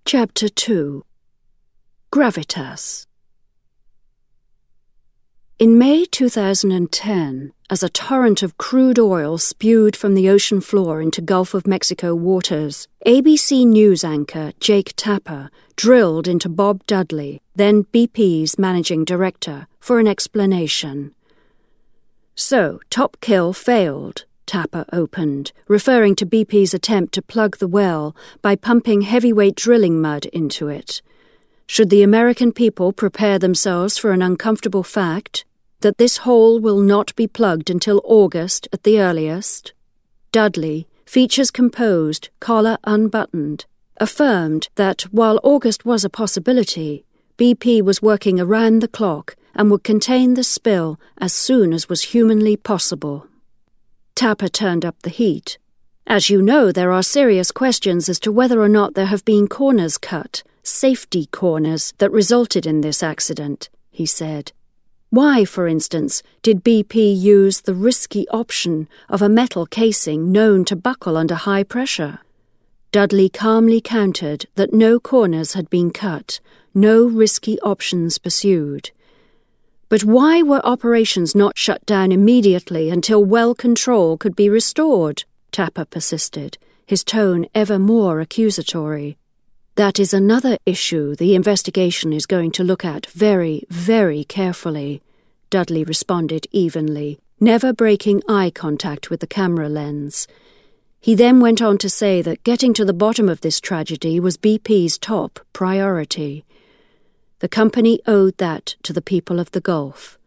Chapter 2. Gravitas. In May 2010, as a torrent of crude oil spewed from the ocean floor into Gulf of Mexico waters, ABC News anchor Jake Tapper drilled into Bob Dudley, then BP's managing director, for an explanation. So, Top Kill failed, Tapper opened, referring to BP's attempt to plug the well by pumping heavyweight drilling mud into it. Should the American people prepare themselves for an uncomfortable fact that this hole will not be plugged until August at the earliest? Dudley, features composed, collar unbuttoned, affirmed that while August was a possibility, BP was working around the clock and would contain the spill as soon as was humanly possible. Tapper turned up the heat. As you know, there are serious questions as to whether or not there have been corners cut, safety corners, that resulted in this accident, he said. Why, for instance, did BP use the risky option of a metal casing known to buckle under high pressure? Dudley calmly countered that no corners had been cut, no risky options pursued. But why were operations not shut down immediately until well control could be restored? Tapper persisted, his tone ever more accusatory. That is another issue the investigation is going to look at very, very carefully, Dudley responded evenly, never breaking eye contact with the camera lens. He then went on to say that getting to the bottom of this tragedy was BP's top priority. The company owed that to the people of the Gulf.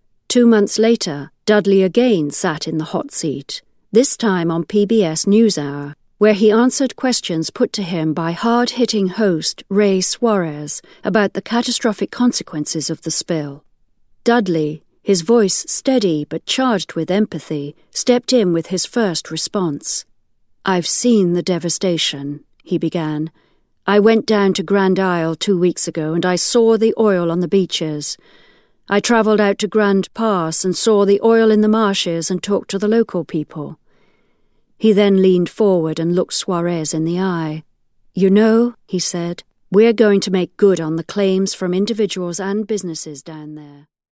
2 months later, Dudley again sat in the hot seat, this time on PBS NewsHour, where he answered questions put to him by hard-hitting host Ray Suarez about the catastrophic consequences of the spill. Dudley, his voice steady but charged with empathy, stepped in with his first response. "I've seen the devastation," he began. "I went down to Grand Isle 2 weeks ago and I saw the oil on the beaches. I travelled out to Grand Pass and saw the oil in the marshes and talked to the local people." He then leaned forward and looked Suarez in the eye. "You know," he said, "we're going to make good on the claims from individuals and businesses down there."